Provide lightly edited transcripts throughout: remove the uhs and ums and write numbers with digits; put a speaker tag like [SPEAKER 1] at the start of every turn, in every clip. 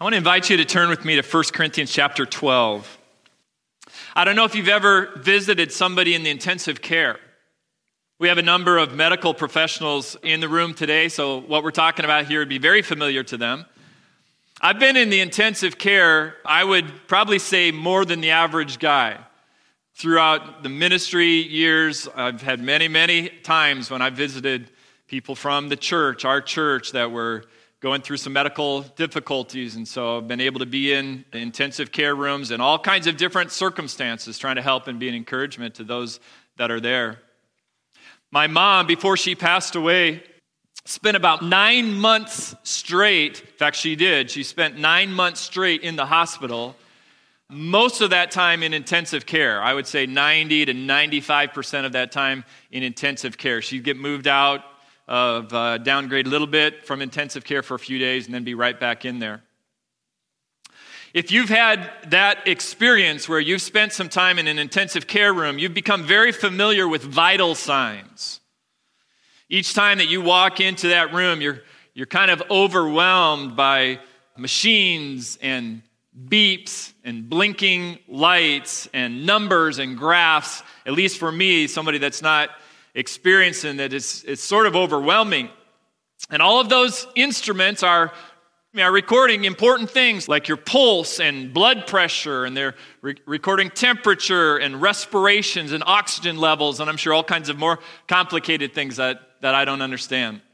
[SPEAKER 1] I want to invite you to turn with me to 1 Corinthians chapter 12. I don't know if you've ever visited somebody in the intensive care. We have a number of medical professionals in the room today, so what we're talking about here would be very familiar to them. I've been in the intensive care, I would probably say more than the average guy. Throughout the ministry years, I've had many times when I've visited people from the church, our church, that were going through some medical difficulties, and so I've been able to be in intensive care rooms in all kinds of different circumstances, trying to help and be an encouragement to those that are there. My mom, before she passed away, spent about 9 months straight. In fact, she did. She spent 9 months straight in the hospital, most of that time in intensive care. I would say 90 to 95% of that time in intensive care. She'd get moved out of downgrade a little bit from intensive care for a few days and then be right back in there. If you've had that experience where you've spent some time in an intensive care room, you've become very familiar with vital signs. Each time that you walk into that room, you're kind of overwhelmed by machines and beeps and blinking lights and numbers and graphs. At least for me, somebody that's not experiencing that, it's sort of overwhelming. And all of those instruments are recording important things like your pulse and blood pressure, and they're recording temperature and respirations and oxygen levels, and I'm sure all kinds of more complicated things that I don't understand.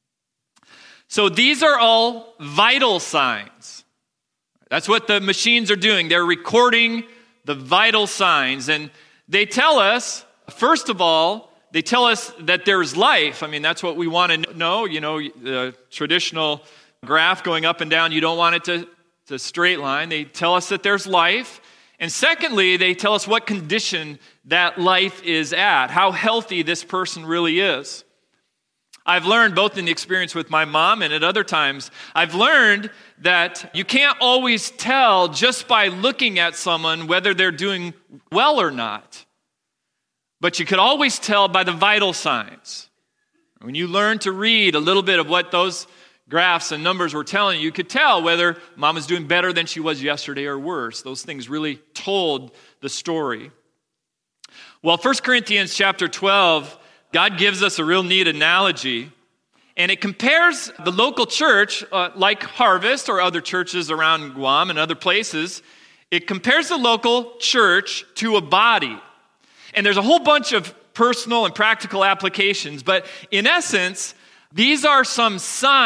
[SPEAKER 1] So these are all vital signs. That's what the machines are doing. They're recording the vital signs, and they tell us, first of all, they tell us that there's life. I mean, that's what we want to know. You know, the traditional graph going up and down, you don't want it to straight line. They tell us that there's life. And secondly, they tell us what condition that life is at, how healthy this person really is. I've learned, both in the experience with my mom and at other times, I've learned that you can't always tell just by looking at someone whether they're doing well or not. But you could always tell by the vital signs. When you learn to read a little bit of what those graphs and numbers were telling you, you could tell whether mom was doing better than she was yesterday or worse. Those things really told the story. Well, 1 Corinthians chapter 12, God gives us a real neat analogy, and it compares the local church, like Harvest or other churches around Guam and other places. It compares the local church to a body. And there's a whole bunch of personal and practical applications, but in essence, these are some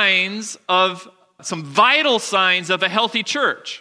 [SPEAKER 1] vital signs of a healthy church.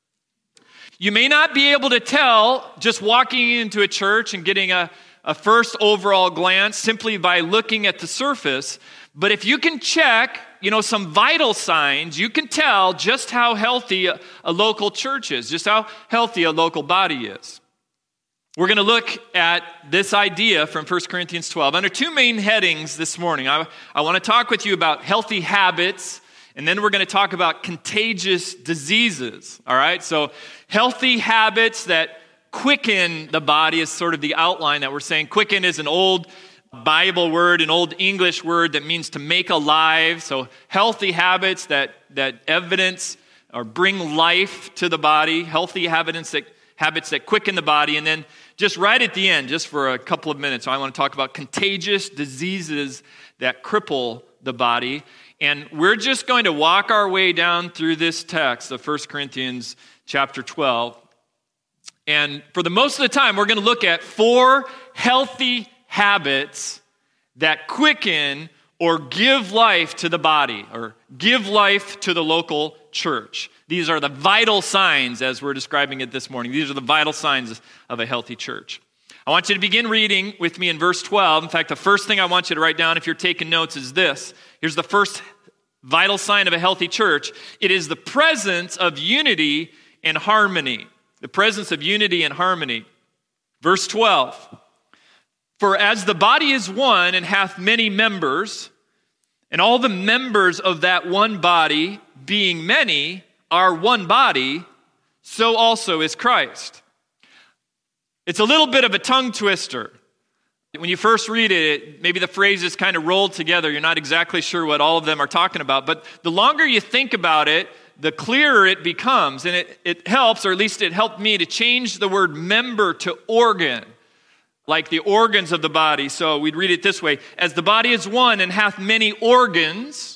[SPEAKER 1] You may not be able to tell just walking into a church and getting a first overall glance simply by looking at the surface, but if you can check, some vital signs, you can tell just how healthy a local church is, just how healthy a local body is. We're going to look at this idea from 1 Corinthians 12 under two main headings this morning. I want to talk with you about healthy habits, and then we're going to talk about contagious diseases. All right? So healthy habits that quicken the body is sort of the outline that we're saying. Quicken is an old Bible word, an old English word that means to make alive. So healthy habits that evidence or bring life to the body, healthy habits that quicken the body. And then just right at the end, just for a couple of minutes, I want to talk about contagious diseases that cripple the body. And we're just going to walk our way down through this text of 1 Corinthians chapter 12. And for the most of the time, we're going to look at 4 healthy habits that quicken or give life to the body, or give life to the local church. These are the vital signs, as we're describing it this morning. These are the vital signs of a healthy church. I want you to begin reading with me in verse 12. In fact, the first thing I want you to write down if you're taking notes is this. Here's the first vital sign of a healthy church. It is the presence of unity and harmony. The presence of unity and harmony. Verse 12. For as the body is one and hath many members, and all the members of that one body, being many, are one body, so also is Christ. It's a little bit of a tongue twister. When you first read it, maybe the phrases kind of rolled together. You're not exactly sure what all of them are talking about. But the longer you think about it, the clearer it becomes. And it helps, or at least it helped me, to change the word member to organ, like the organs of the body. So we'd read it this way: as the body is one and hath many organs,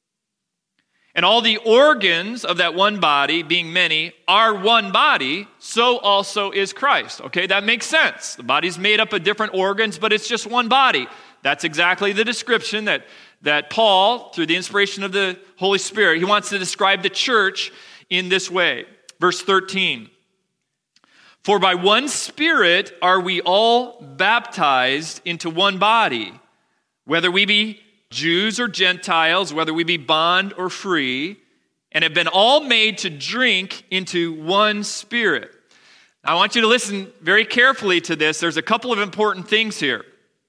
[SPEAKER 1] and all the organs of that one body, being many, are one body, so also is Christ. Okay, that makes sense. The body's made up of different organs, but it's just one body. That's exactly the description that Paul, through the inspiration of the Holy Spirit, he wants to describe the church in this way. Verse 13. For by one Spirit are we all baptized into one body, whether we be Jews or Gentiles, whether we be bond or free, and have been all made to drink into one Spirit. Now, I want you to listen very carefully to this. There's a couple of important things here.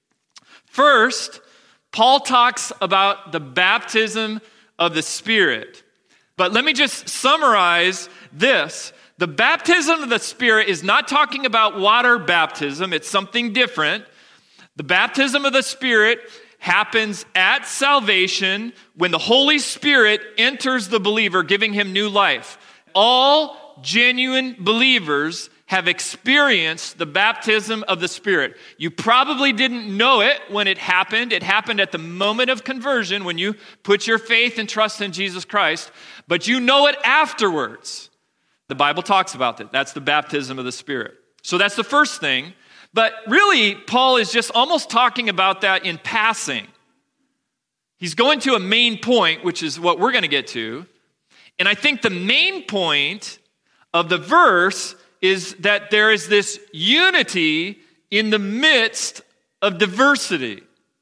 [SPEAKER 1] First, Paul talks about the baptism of the Spirit. But let me just summarize this. The baptism of the Spirit is not talking about water baptism. It's something different. The baptism of the Spirit happens at salvation when the Holy Spirit enters the believer, giving him new life. All genuine believers have experienced the baptism of the Spirit. You probably didn't know it when it happened. It happened at the moment of conversion when you put your faith and trust in Jesus Christ, but you know it afterwards. The Bible talks about that. That's the baptism of the Spirit. So that's the first thing. But really, Paul is just almost talking about that in passing. He's going to a main point, which is what we're going to get to. And I think the main point of the verse is that there is this unity in the midst of diversity.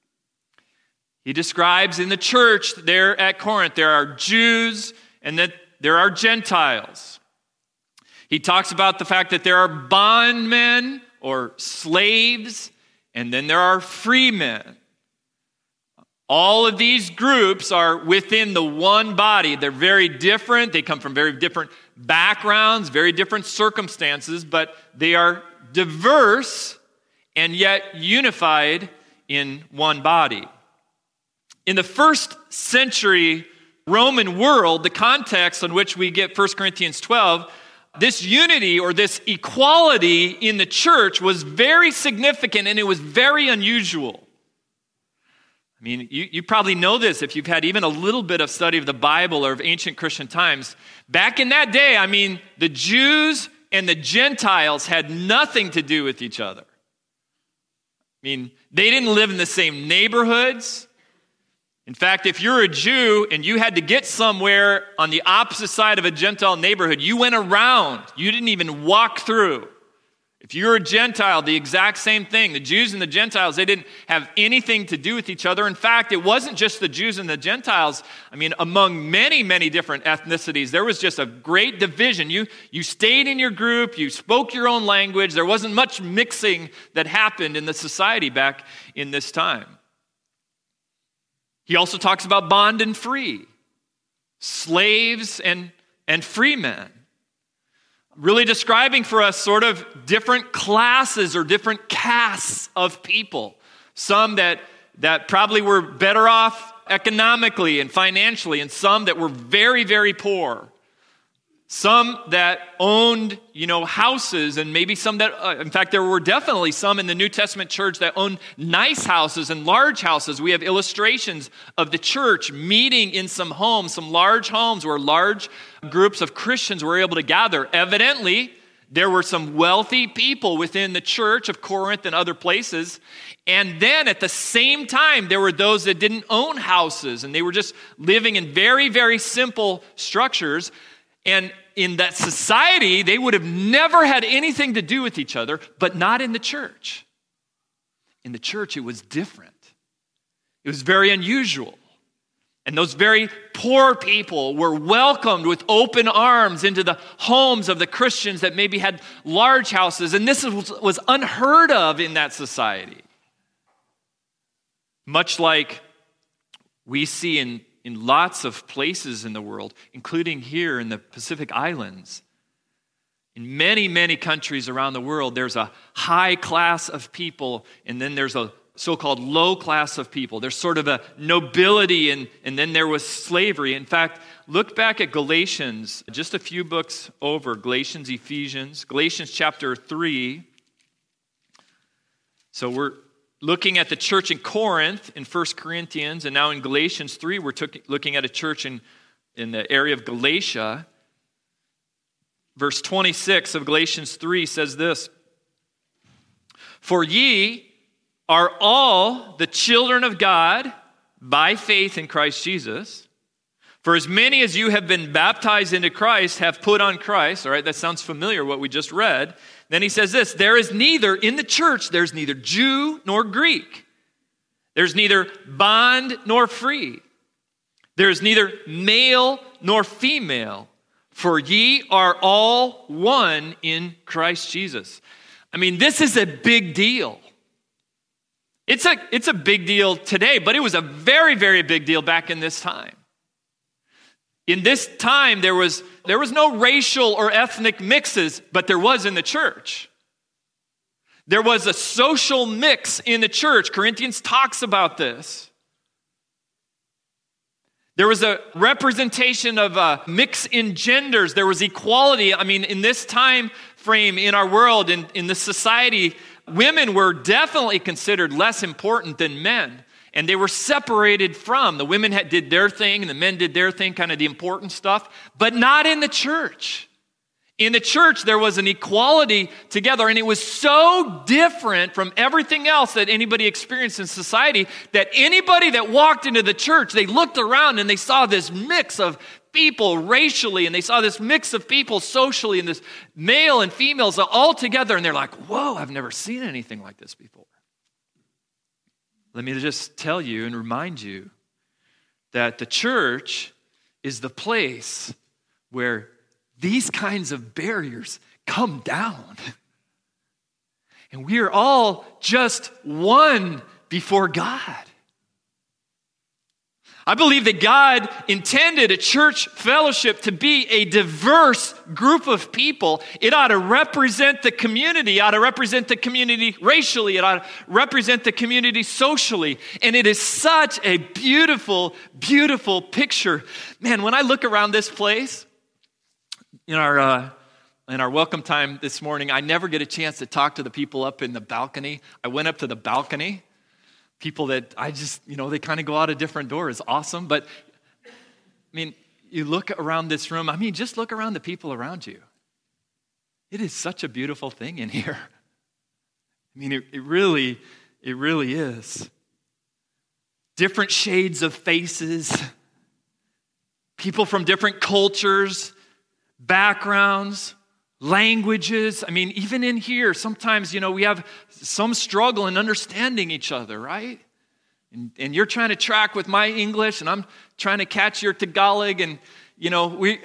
[SPEAKER 1] He describes in the church there at Corinth, there are Jews and that there are Gentiles. He talks about the fact that there are bondmen or slaves, and then there are free men. All of these groups are within the one body. They're very different. They come from very different backgrounds, very different circumstances, but they are diverse and yet unified in one body. In the first century Roman world, the context in which we get 1 Corinthians 12, this unity or this equality in the church was very significant and it was very unusual. I mean, you probably know this if you've had even a little bit of study of the Bible or of ancient Christian times. Back in that day, I mean, the Jews and the Gentiles had nothing to do with each other. I mean, they didn't live in the same neighborhoods. In fact, if you're a Jew and you had to get somewhere on the opposite side of a Gentile neighborhood, you went around. You didn't even walk through. If you're a Gentile, the exact same thing. The Jews and the Gentiles, they didn't have anything to do with each other. In fact, it wasn't just the Jews and the Gentiles. I mean, among many, many different ethnicities, there was just a great division. You stayed in your group. You spoke your own language. There wasn't much mixing that happened in the society back in this time. He also talks about bond and free, slaves and free men, really describing for us sort of different classes or different castes of people. Some that probably were better off economically and financially, and some that were very, very poor. Some that owned, houses, and maybe some that, in fact, there were definitely some in the New Testament church that owned nice houses and large houses. We have illustrations of the church meeting in some homes, some large homes where large groups of Christians were able to gather. Evidently, there were some wealthy people within the church of Corinth and other places. And then at the same time, there were those that didn't own houses, and they were just living in very, very simple structures. And in that society, they would have never had anything to do with each other, but not in the church. In the church, it was different. It was very unusual. And those very poor people were welcomed with open arms into the homes of the Christians that maybe had large houses. And this was unheard of in that society. Much like we see in lots of places in the world, including here in the Pacific Islands. In many, many countries around the world, there's a high class of people, and then there's a so-called low class of people. There's sort of a nobility, and then there was slavery. In fact, look back at Galatians, just a few books over, Galatians, Ephesians, Galatians chapter 3. So we're looking at the church in Corinth in 1 Corinthians, and now in Galatians 3, we're looking at a church in the area of Galatia. Verse 26 of Galatians 3 says this, "For ye are all the children of God by faith in Christ Jesus. For as many as you have been baptized into Christ have put on Christ." All right, that sounds familiar, what we just read. Then he says this, "There is neither, in the church, there's neither Jew nor Greek. There's neither bond nor free. There's neither male nor female. For ye are all one in Christ Jesus." I mean, this is a big deal. It's a big deal today, but it was a very, very big deal back in this time. In this time, there was no racial or ethnic mixes, but there was in the church. There was a social mix in the church. Corinthians talks about this. There was a representation of a mix in genders. There was equality. I mean, in this time frame in our world, in the society, women were definitely considered less important than men. And they were separated from. The women did their thing and the men did their thing, kind of the important stuff. But not in the church. In the church, there was an equality together. And it was so different from everything else that anybody experienced in society that anybody that walked into the church, they looked around and they saw this mix of people racially, and they saw this mix of people socially, and this male and females all together, and they're like, whoa, I've never seen anything like this before. Let me just tell you and remind you that the church is the place where these kinds of barriers come down. And we are all just one before God. I believe that God intended a church fellowship to be a diverse group of people. It ought to represent the community. It ought to represent the community racially. It ought to represent the community socially. And it is such a beautiful, beautiful picture. Man, when I look around this place, in our welcome time this morning, I never get a chance to talk to the people up in the balcony. I went up to the balcony. People that I just, they kind of go out a different door is awesome. But, I mean, you look around this room. I mean, just look around the people around you. It is such a beautiful thing in here. I mean, it really is. Different shades of faces. People from different cultures, backgrounds, languages. I mean, even in here, sometimes, we have some struggle in understanding each other, right? And you're trying to track with my English, and I'm trying to catch your Tagalog, and, we...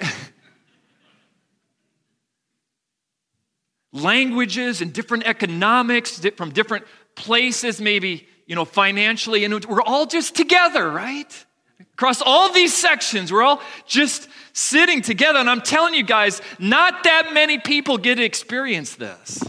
[SPEAKER 1] languages and different economics from different places, maybe, financially, and we're all just together, right? Across all these sections, we're all just sitting together. And I'm telling you guys, not that many people get to experience this.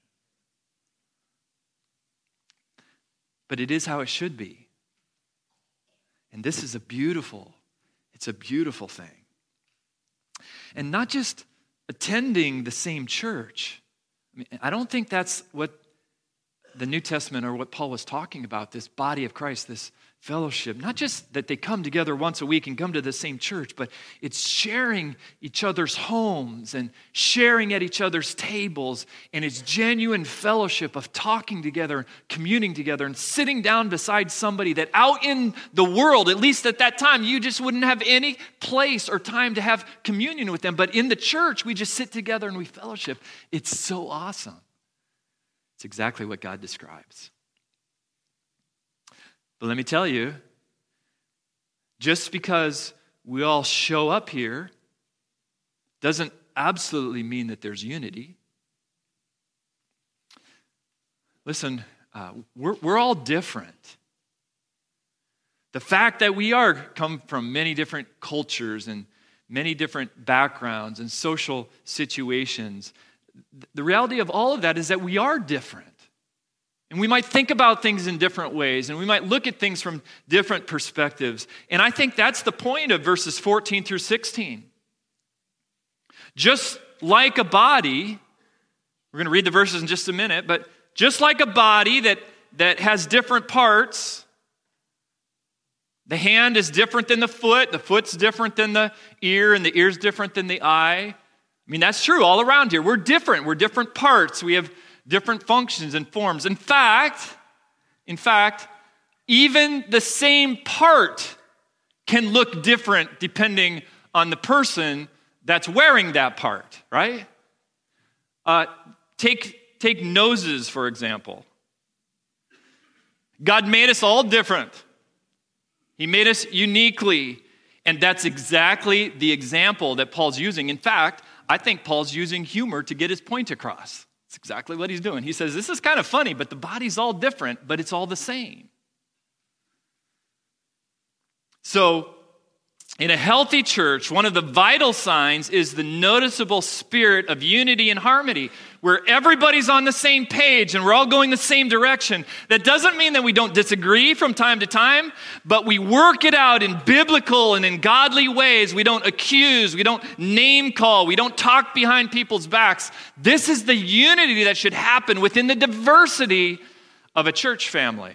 [SPEAKER 1] But it is how it should be. And this is it's a beautiful thing. And not just attending the same church. I don't think that's what the New Testament or what Paul was talking about, this body of Christ, this fellowship. Not just that they come together once a week and come to the same church, but it's sharing each other's homes and sharing at each other's tables, and it's genuine fellowship of talking together, communing together, and sitting down beside somebody that out in the world, at least at that time, you just wouldn't have any place or time to have communion with them. But in the church, we just sit together and we fellowship. It's so awesome. It's exactly what God describes. But let me tell you, just because we all show up here doesn't absolutely mean that there's unity. Listen, we're all different. The fact that we come from many different cultures and many different backgrounds and social situations, the reality of all of that is that we are different. And we might think about things in different ways, and we might look at things from different perspectives. And I think that's the point of verses 14 through 16. Just like a body, we're going to read the verses in just a minute, but just like a body that has different parts, the hand is different than the foot's different than the ear, and the ear's different than the eye. I mean, that's true all around here. We're different parts. We have different functions and forms. In fact, even the same part can look different depending on the person that's wearing that part, right? Take noses, for example. God made us all different. He made us uniquely, and that's exactly the example that Paul's using. In fact, I think Paul's using humor to get his point across. That's exactly what he's doing. He says, this is kind of funny, but the body's all different, but it's all the same. So, in a healthy church, one of the vital signs is the noticeable spirit of unity and harmony, where everybody's on the same page and we're all going the same direction. That doesn't mean that we don't disagree from time to time, but we work it out in biblical and in godly ways. We don't accuse, we don't name call, we don't talk behind people's backs. This is the unity that should happen within the diversity of a church family.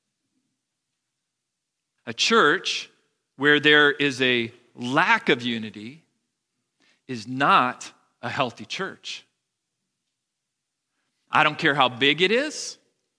[SPEAKER 1] A church where there is a lack of unity is not a healthy church. I don't care how big it is.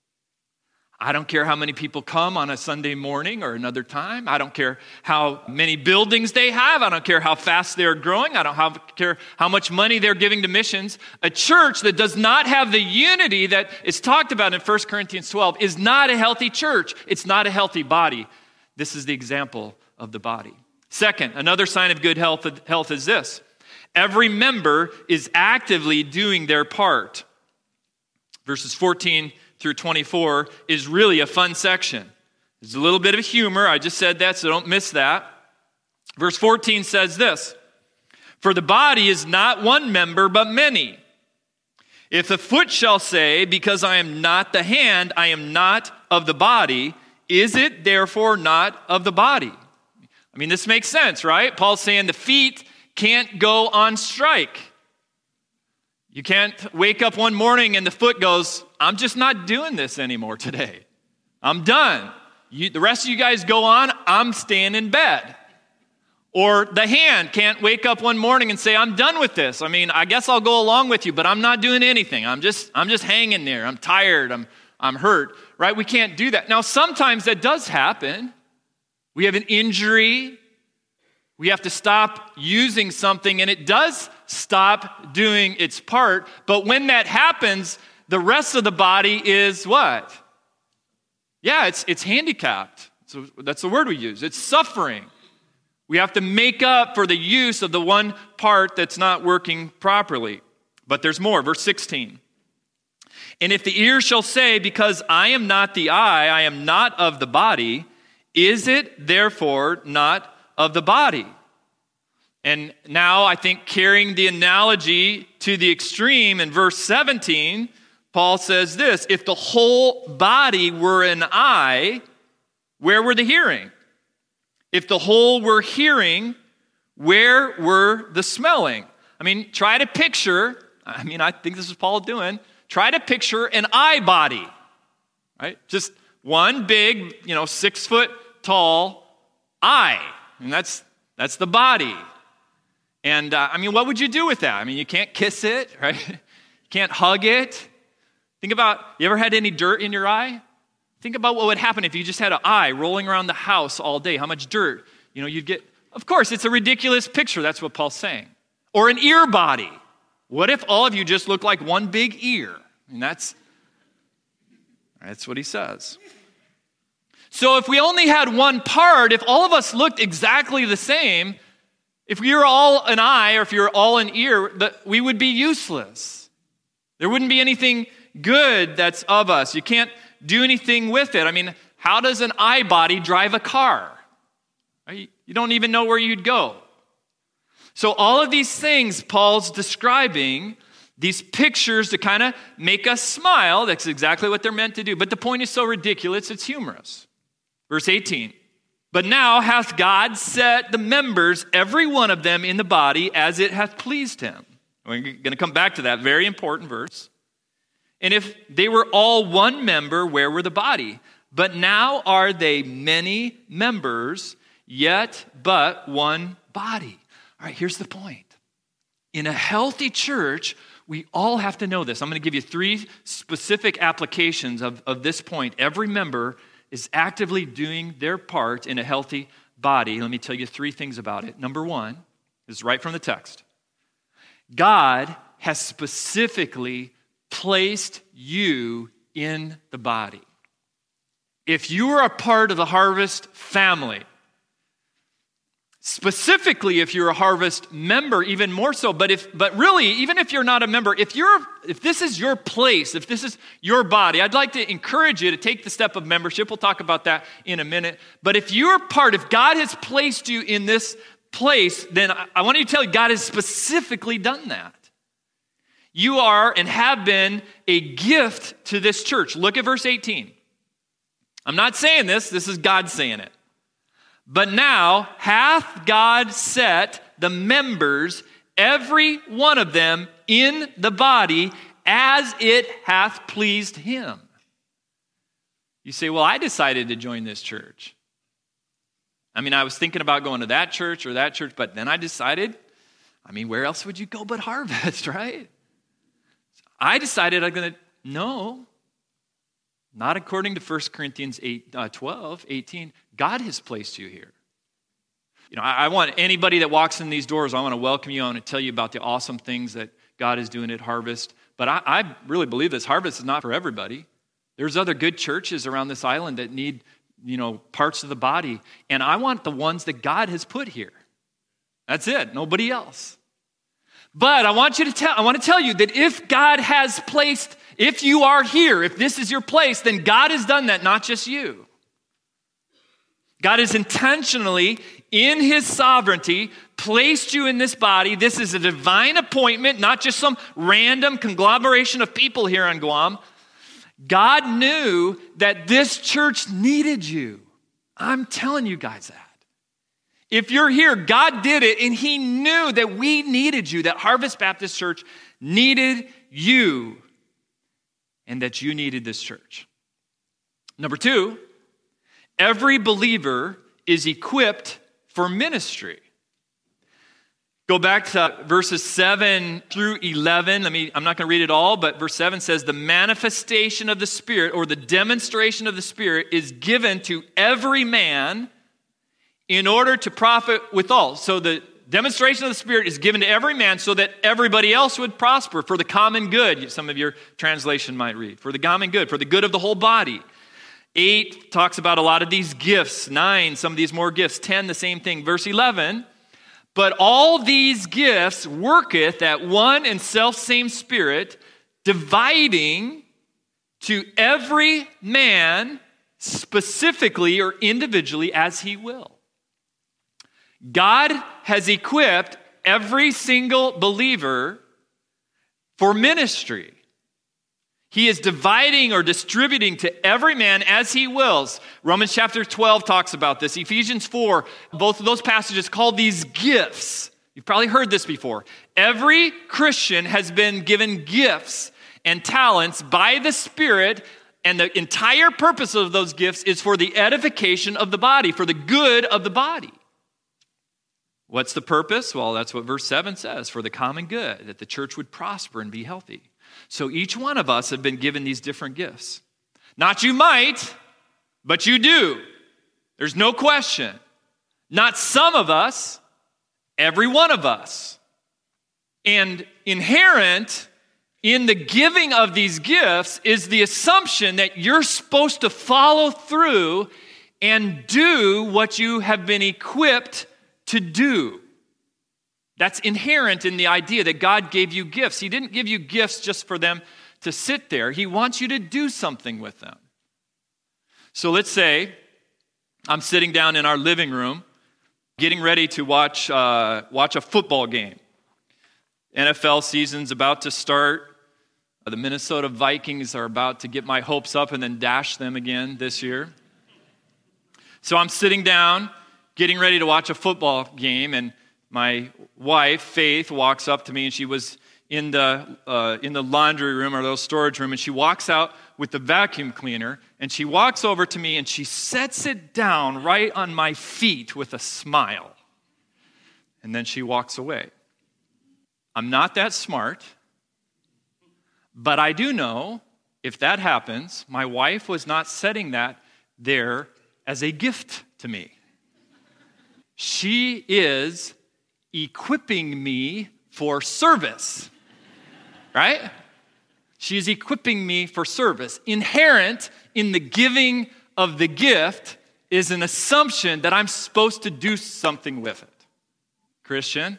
[SPEAKER 1] I don't care how many people come on a Sunday morning or another time. I don't care how many buildings they have. I don't care how fast they're growing. I don't care how much money they're giving to missions. A church that does not have the unity that is talked about in 1 Corinthians 12 is not a healthy church. It's not a healthy body. This is the example of the body. Second, another sign of good health is this. Every member is actively doing their part. Verses 14 through 24 is really a fun section. There's a little bit of humor. I just said that, so don't miss that. Verse 14 says this, "For the body is not one member, but many. If the foot shall say, because I am not the hand, I am not of the body, is it therefore not of the body?" I mean, this makes sense, right? Paul's saying the feet can't go on strike. You can't wake up one morning and the foot goes, I'm just not doing this anymore today. I'm done. The rest of you guys go on, I'm staying in bed. Or the hand can't wake up one morning and say, I'm done with this. I mean, I guess I'll go along with you, but I'm not doing anything. I'm just hanging there. I'm tired. I'm hurt, right? We can't do that. Now, sometimes that does happen. We have an injury. We have to stop using something, and it does stop doing its part. But when that happens, the rest of the body is what? Yeah, it's handicapped. So that's the word we use. It's suffering. We have to make up for the use of the one part that's not working properly. But there's more. Verse 16. "And if the ear shall say, because I am not the eye, I am not of the body, is it therefore not of the body?" And now I think carrying the analogy to the extreme in verse 17, Paul says this, if the whole body were an eye, where were the hearing? If the whole were hearing, where were the smelling? I mean, try to picture, I think this is Paul doing, try to picture an eye body, right? Just one big, 6 foot tall eye, and that's the body. And what would you do with that? You can't kiss it, right? You can't hug it. Think about, you ever had any dirt in your eye? Think about what would happen if you just had an eye rolling around the house all day. How much dirt, you'd get. Of course, it's a ridiculous picture. That's what Paul's saying. Or an ear body. What if all of you just look like one big ear? And that's what he says. So if we only had one part, if all of us looked exactly the same, if we were all an eye or if you're all an ear, we would be useless. There wouldn't be anything good that's of us. You can't do anything with it. How does an eye body drive a car? You don't even know where you'd go. So all of these things Paul's describing These pictures to kind of make us smile, that's exactly what they're meant to do. But the point is so ridiculous, it's humorous. Verse 18, but now hath God set the members, every one of them in the body, as it hath pleased him. We're going to come back to that very important verse. And if they were all one member, where were the body? But now are they many members, yet but one body. All right, here's the point. In a healthy church, we all have to know this. I'm going to give you 3 specific applications of this point. Every member is actively doing their part in a healthy body. Let me tell you 3 things about it. Number 1 is right from the text. God has specifically placed you in the body. If you are a part of the Harvest family, specifically if you're a Harvest member, even more so, but really, even if you're not a member, if this is your place, if this is your body, I'd like to encourage you to take the step of membership. We'll talk about that in a minute. But if God has placed you in this place, then I want you to tell you, God has specifically done that. You are and have been a gift to this church. Look at verse 18. I'm not saying this is God saying it. But now hath God set the members, every one of them, in the body as it hath pleased him. You say, well, I decided to join this church. I mean, I was thinking about going to that church or that church, but then I decided, where else would you go but Harvest, right? I decided I'm going to, no, not according to 1 Corinthians 12, 18. God has placed you here. I want anybody that walks in these doors, I want to welcome you. I want to tell you about the awesome things that God is doing at Harvest. But I really believe this. Harvest is not for everybody. There's other good churches around this island that need, parts of the body. And I want the ones that God has put here. That's it. Nobody else. But I want to tell you that if God has placed, if you are here, if this is your place, then God has done that, not just you. God has intentionally, in his sovereignty, placed you in this body. This is a divine appointment, not just some random conglomeration of people here on Guam. God knew that this church needed you. I'm telling you guys that. If you're here, God did it, and he knew that we needed you, that Harvest Baptist Church needed you, and that you needed this church. Number 2, every believer is equipped for ministry. Go back to verses 7 through 11. I'm not going to read it all, but verse 7 says, the manifestation of the Spirit, or the demonstration of the Spirit, is given to every man in order to profit withal. So the demonstration of the Spirit is given to every man so that everybody else would prosper for the common good. Some of your translation might read, for the common good, for the good of the whole body. 8 talks about a lot of these gifts. 9, some of these more gifts. 10, the same thing. Verse 11, but all these gifts worketh at one and selfsame Spirit, dividing to every man specifically or individually as he will. God has equipped every single believer for ministry. He is dividing or distributing to every man as he wills. Romans chapter 12 talks about this. Ephesians 4, both of those passages call these gifts. You've probably heard this before. Every Christian has been given gifts and talents by the Spirit, and the entire purpose of those gifts is for the edification of the body, for the good of the body. What's the purpose? Well, that's what verse 7 says, for the common good, that the church would prosper and be healthy. So each one of us have been given these different gifts. Not you might, but you do. There's no question. Not some of us, every one of us. And inherent in the giving of these gifts is the assumption that you're supposed to follow through and do what you have been equipped to do. That's inherent in the idea that God gave you gifts. He didn't give you gifts just for them to sit there. He wants you to do something with them. So let's say I'm sitting down in our living room, getting ready to watch a football game. NFL season's about to start. The Minnesota Vikings are about to get my hopes up and then dash them again this year. So I'm sitting down, getting ready to watch a football game, and my wife, Faith, walks up to me, and she was in the laundry room or the storage room, and she walks out with the vacuum cleaner, and she walks over to me, and she sets it down right on my feet with a smile. And then she walks away. I'm not that smart, but I do know if that happens, my wife was not setting that there as a gift to me. She is equipping me for service, right? She's equipping me for service. Inherent in the giving of the gift is an assumption that I'm supposed to do something with it. Christian,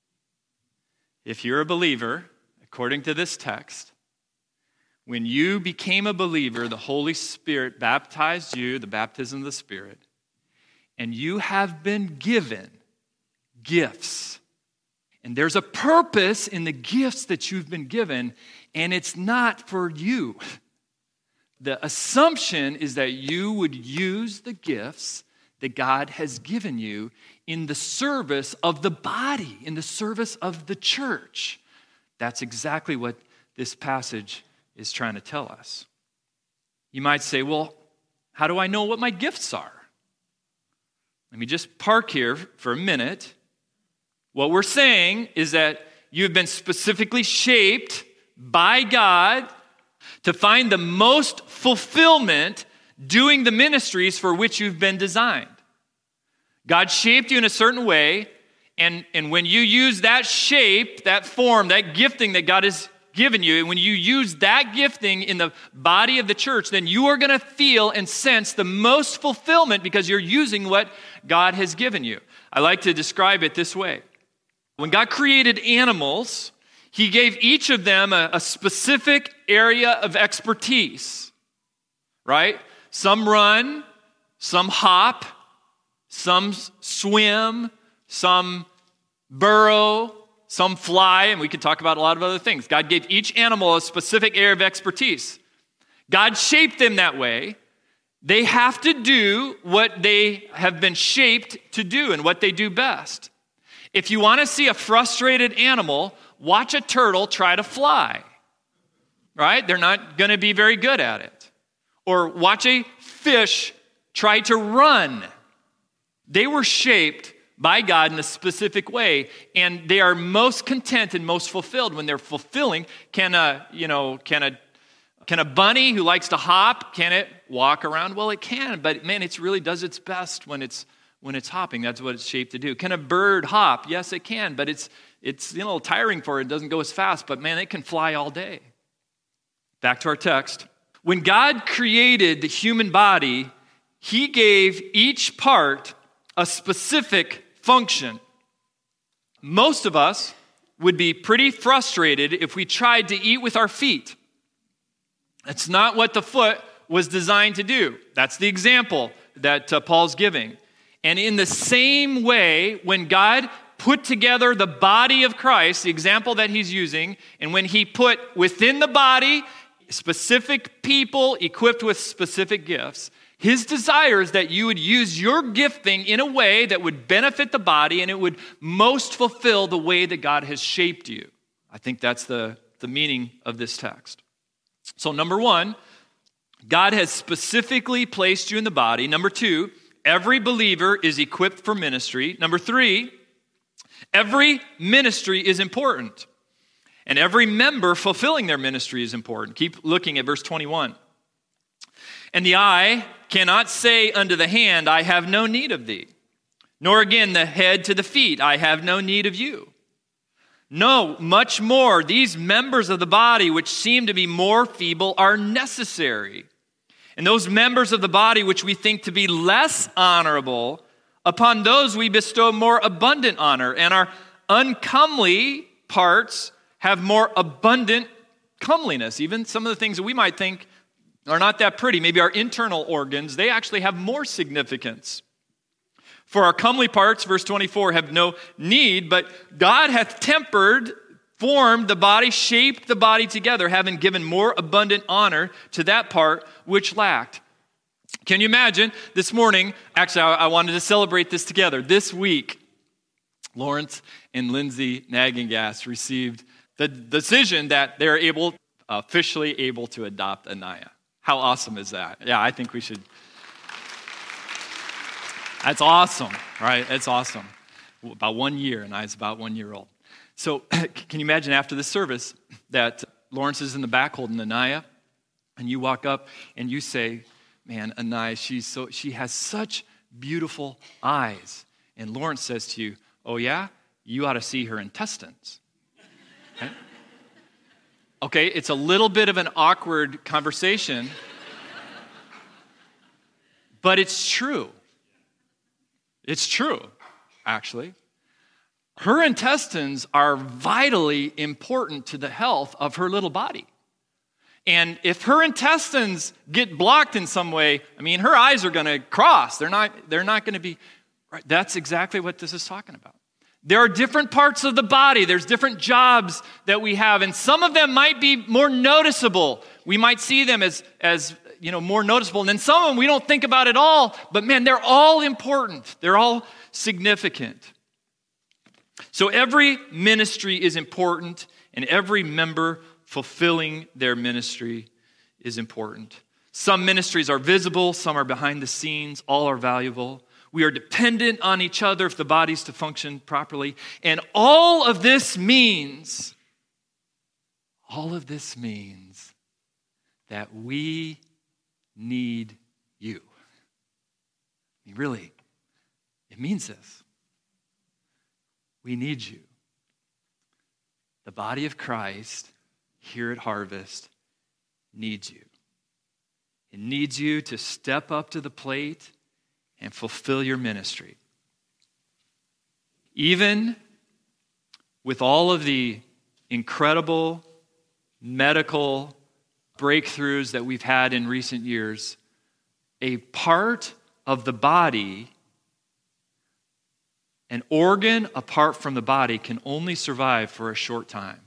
[SPEAKER 1] if you're a believer, according to this text, when you became a believer, the Holy Spirit baptized you, the baptism of the Spirit, and you have been given gifts. And there's a purpose in the gifts that you've been given, and it's not for you. The assumption is that you would use the gifts that God has given you in the service of the body, in the service of the church. That's exactly what this passage is trying to tell us. You might say, well, how do I know what my gifts are? Let me just park here for a minute. What we're saying is that you've been specifically shaped by God to find the most fulfillment doing the ministries for which you've been designed. God shaped you in a certain way, and when you use that shape, that form, that gifting that God has given you, and when you use that gifting in the body of the church, then you are going to feel and sense the most fulfillment because you're using what God has given you. I like to describe it this way. When God created animals, He gave each of them a specific area of expertise, right? Some run, some hop, some swim, some burrow, some fly, and we could talk about a lot of other things. God gave each animal a specific area of expertise. God shaped them that way. They have to do what they have been shaped to do and what they do best. If you want to see a frustrated animal, watch a turtle try to fly, right? They're not going to be very good at it. Or watch a fish try to run. They were shaped by God in a specific way, and they are most content and most fulfilled when they're fulfilling. Can a bunny who likes to hop, can it walk around? Well, it can, but man, it really does its best when it's hopping. That's what it's shaped to do. Can a bird hop? Yes, it can, but it's tiring for it. It doesn't go as fast, but man, it can fly all day. Back to our text. When God created the human body, He gave each part a specific function. Most of us would be pretty frustrated if we tried to eat with our feet. That's not what the foot was designed to do. That's the example that Paul's giving. And in the same way, when God put together the body of Christ, the example that He's using, and when He put within the body specific people equipped with specific gifts, His desire is that you would use your gifting in a way that would benefit the body and it would most fulfill the way that God has shaped you. I think that's the meaning of this text. So number one, God has specifically placed you in the body. Number two, every believer is equipped for ministry. Number three, every ministry is important. And every member fulfilling their ministry is important. Keep looking at verse 21. And the eye cannot say unto the hand, I have no need of thee. Nor again the head to the feet, I have no need of you. No, much more, these members of the body which seem to be more feeble are necessary. And those members of the body which we think to be less honorable, upon those we bestow more abundant honor. And our uncomely parts have more abundant comeliness. Even some of the things that we might think are not that pretty, maybe our internal organs, they actually have more significance. For our comely parts, verse 24, have no need, but God hath tempered formed the body, shaped the body together, having given more abundant honor to that part which lacked. Can you imagine this morning? Actually, I wanted to celebrate this together. This week, Lawrence and Lindsay Nagengas received the decision that they're officially able to adopt Anaya. How awesome is that? Yeah, I think we should. That's awesome, right? That's awesome. About 1 year, and I was about 1 year old. So can you imagine after the service that Lawrence is in the back holding Anaya, and you walk up and you say, man, Anaya, she has such beautiful eyes. And Lawrence says to you, oh yeah? You ought to see her intestines. Okay, it's a little bit of an awkward conversation, but it's true. It's true, actually. Her intestines are vitally important to the health of her little body. And if her intestines get blocked in some way, I mean, her eyes are going to cross. They're not going to be, right? That's exactly what this is talking about. There are different parts of the body. There's different jobs that we have, and some of them might be more noticeable. We might see them as more noticeable, and then some of them we don't think about at all, but man, they're all important. They're all significant. So every ministry is important, and every member fulfilling their ministry is important. Some ministries are visible, some are behind the scenes, all are valuable. We are dependent on each other if the body's to function properly. And all of this means that we need you. I mean, really, it means this. We need you. The body of Christ here at Harvest needs you. It needs you to step up to the plate and fulfill your ministry. Even with all of the incredible medical breakthroughs that we've had in recent years, a part of the body, an organ apart from the body, can only survive for a short time.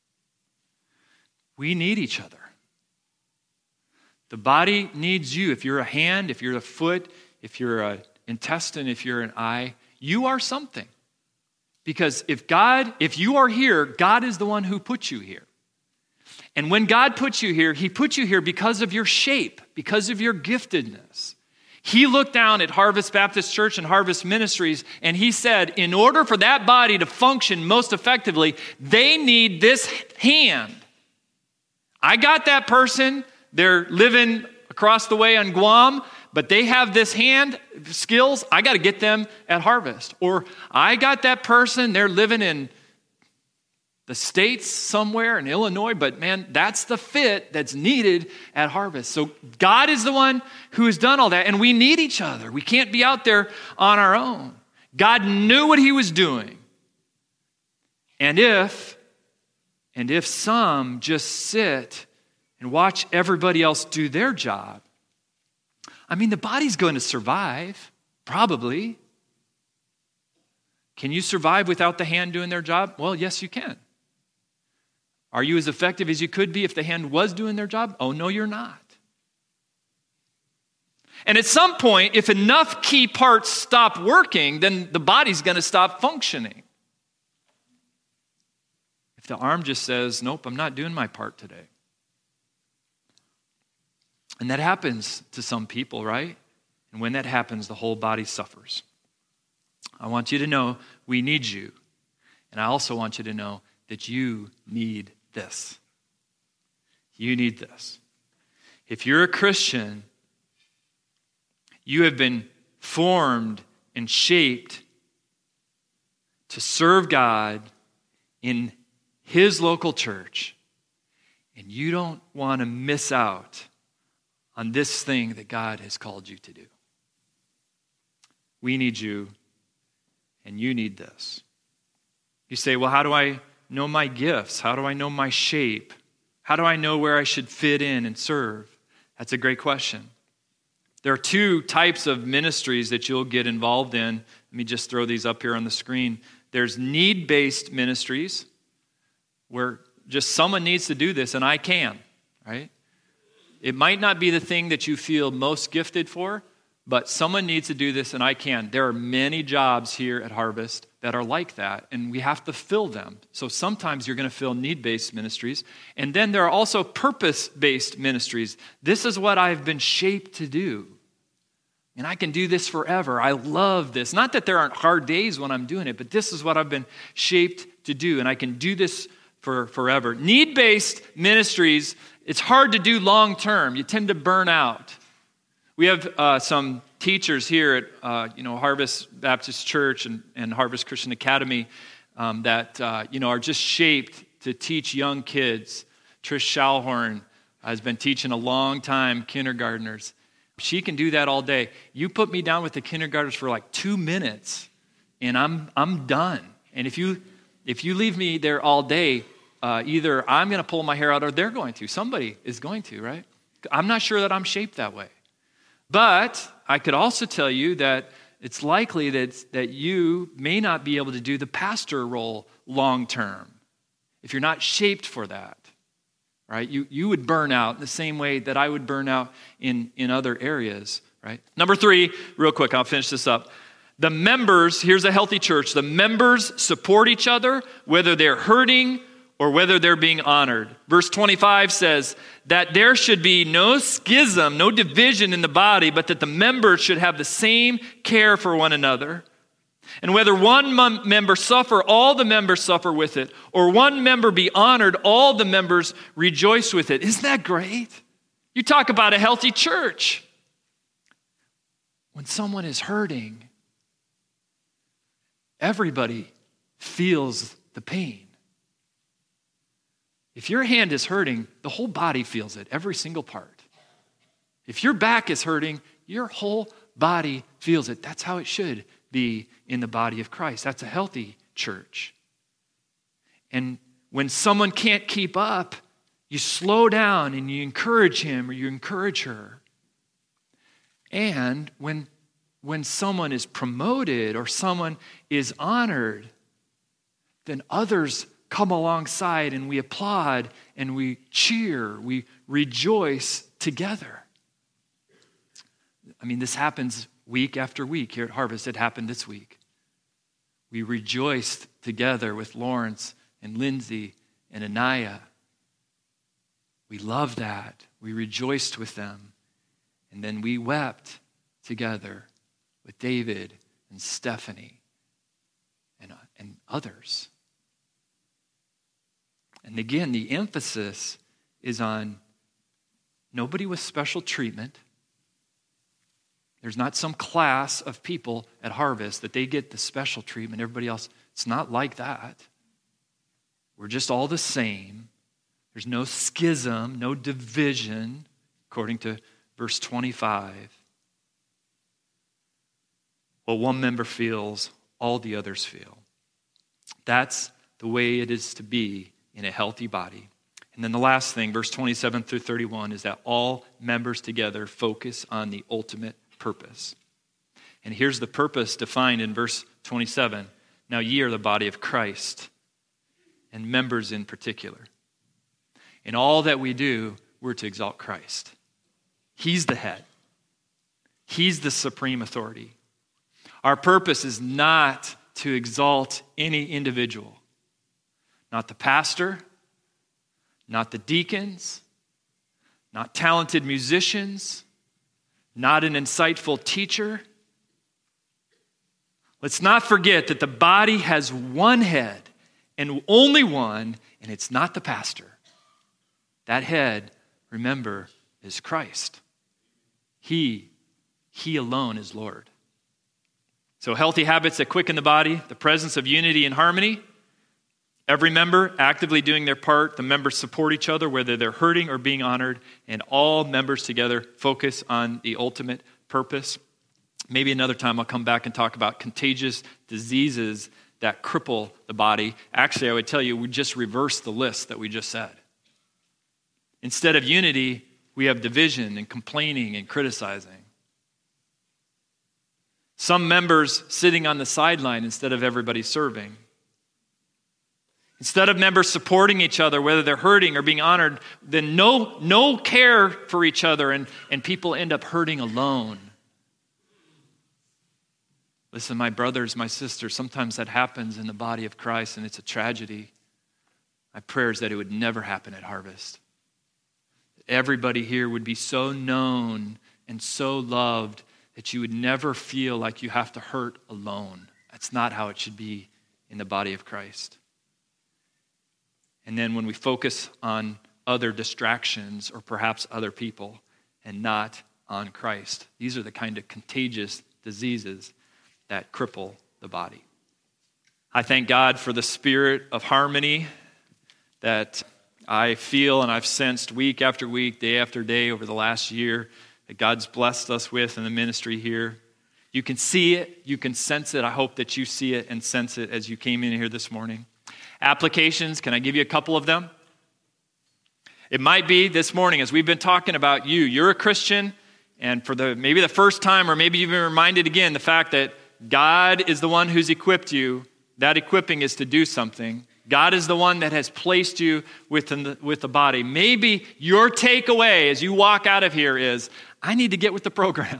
[SPEAKER 1] We need each other. The body needs you. If you're a hand, if you're a foot, if you're an intestine, if you're an eye, you are something. Because if you are here, God is the one who put you here. And when God puts you here, He put you here because of your shape, because of your giftedness. He looked down at Harvest Baptist Church and Harvest Ministries, and He said, in order for that body to function most effectively, they need this hand. I got that person. They're living across the way on Guam, but they have this hand skills. I got to get them at Harvest. Or I got that person. They're living in the States somewhere in Illinois, but man, that's the fit that's needed at Harvest. So God is the one who has done all that, and we need each other. We can't be out there on our own. God knew what He was doing. And if some just sit and watch everybody else do their job, I mean, the body's going to survive, probably. Can you survive without the hand doing their job? Well, yes, you can. Are you as effective as you could be if the hand was doing their job? Oh, no, you're not. And at some point, if enough key parts stop working, then the body's going to stop functioning. If the arm just says, nope, I'm not doing my part today. And that happens to some people, right? And when that happens, the whole body suffers. I want you to know we need you. And I also want you to know that you need this. You need this. If you're a Christian, you have been formed and shaped to serve God in His local church, and you don't want to miss out on this thing that God has called you to do. We need you, and you need this. You say, well, how do I know my gifts? How do I know my shape? How do I know where I should fit in and serve? That's a great question. There are two types of ministries that you'll get involved in. Let me just throw these up here on the screen. There's need-based ministries, where just someone needs to do this and I can, right? It might not be the thing that you feel most gifted for, but someone needs to do this and I can. There are many jobs here at Harvest that are like that, and we have to fill them. So sometimes you're going to fill need-based ministries, and then there are also purpose-based ministries. This is what I've been shaped to do, and I can do this forever. I love this. Not that there aren't hard days when I'm doing it, but this is what I've been shaped to do, and I can do this for forever. Need-based ministries, it's hard to do long-term. You tend to burn out. We have some teachers here at Harvest Baptist Church and Harvest Christian Academy that are just shaped to teach young kids. Trish Schallhorn has been teaching a long time kindergartners. She can do that all day. You put me down with the kindergartners for like 2 minutes, and I'm done. And if you leave me there all day, either I'm going to pull my hair out or they're going to. Somebody is going to, right? I'm not sure that I'm shaped that way. But I could also tell you that it's likely that you may not be able to do the pastor role long term if you're not shaped for that, right? You would burn out the same way that I would burn out in other areas, right? Number 3, real quick, I'll finish this up. The members, here's a healthy church, the members support each other, whether they're hurting or whether they're being honored. Verse 25 says that there should be no schism, no division in the body, but that the members should have the same care for one another. And whether one member suffer, all the members suffer with it, or one member be honored, all the members rejoice with it. Isn't that great? You talk about a healthy church. When someone is hurting, everybody feels the pain. If your hand is hurting, the whole body feels it, every single part. If your back is hurting, your whole body feels it. That's how it should be in the body of Christ. That's a healthy church. And when someone can't keep up, you slow down and you encourage him or you encourage her. And when someone is promoted or someone is honored, then others come alongside and we applaud and we cheer, we rejoice together. I mean, this happens week after week here at Harvest. It happened this week. We rejoiced together with Lawrence and Lindsay and Anaya. We loved that. We rejoiced with them. And then we wept together with David and Stephanie and others. And again, the emphasis is on nobody with special treatment. There's not some class of people at Harvest that they get the special treatment. Everybody else, it's not like that. We're just all the same. There's no schism, no division, according to verse 25. What one member feels, all the others feel. That's the way it is to be in a healthy body. And then the last thing, verse 27 through 31, is that all members together focus on the ultimate purpose. And here's the purpose defined in verse 27. Now ye are the body of Christ, and members in particular. In all that we do, we're to exalt Christ. He's the head. He's the supreme authority. Our purpose is not to exalt any individual. Not the pastor, not the deacons, not talented musicians, not an insightful teacher. Let's not forget that the body has one head and only one, and it's not the pastor. That head, remember, is Christ. He alone is Lord. So healthy habits that quicken the body, the presence of unity and harmony, every member actively doing their part, the members support each other, whether they're hurting or being honored, and all members together focus on the ultimate purpose. Maybe another time I'll come back and talk about contagious diseases that cripple the body. Actually, I would tell you, we just reverse the list that we just said. Instead of unity, we have division and complaining and criticizing. Some members sitting on the sideline instead of everybody serving. Instead of members supporting each other, whether they're hurting or being honored, then no care for each other, and people end up hurting alone. Listen, my brothers, my sisters, sometimes that happens in the body of Christ, and it's a tragedy. My prayer is that it would never happen at Harvest. Everybody here would be so known and so loved that you would never feel like you have to hurt alone. That's not how it should be in the body of Christ. And then when we focus on other distractions or perhaps other people and not on Christ, these are the kind of contagious diseases that cripple the body. I thank God for the spirit of harmony that I feel and I've sensed week after week, day after day over the last year that God's blessed us with in the ministry here. You can see it, you can sense it. I hope that you see it and sense it as you came in here this morning. Applications, can I give you a couple of them? It might be this morning, as we've been talking about you. You're a Christian, and for maybe the first time, or maybe you've been reminded again, the fact that God is the one who's equipped you. That equipping is to do something. God is the one that has placed you with the body. Maybe your takeaway as you walk out of here is, I need to get with the program.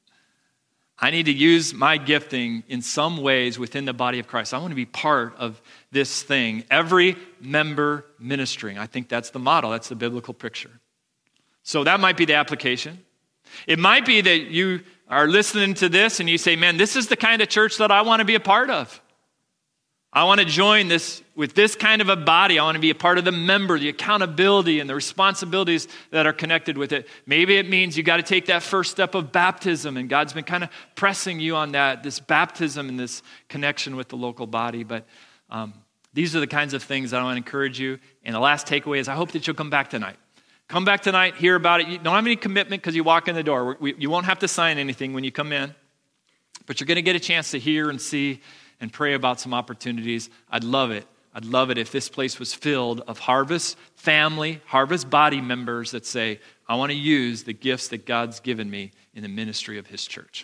[SPEAKER 1] I need to use my gifting in some ways within the body of Christ. I want to be part of this thing. Every member ministering. I think that's the model. That's the biblical picture. So that might be the application. It might be that you are listening to this and you say, man, this is the kind of church that I want to be a part of. I want to join this with this kind of a body. I want to be a part of the member, the accountability and the responsibilities that are connected with it. Maybe it means you got to take that first step of baptism, and God's been kind of pressing you on that, this baptism and this connection with the local body. But these are the kinds of things that I want to encourage you. And the last takeaway is I hope that you'll come back tonight. Come back tonight, hear about it. You don't have any commitment because you walk in the door. You won't have to sign anything when you come in, but you're going to get a chance to hear and see and pray about some opportunities. I'd love it. I'd love it if this place was filled of Harvest family, Harvest body members that say, I want to use the gifts that God's given me in the ministry of his church.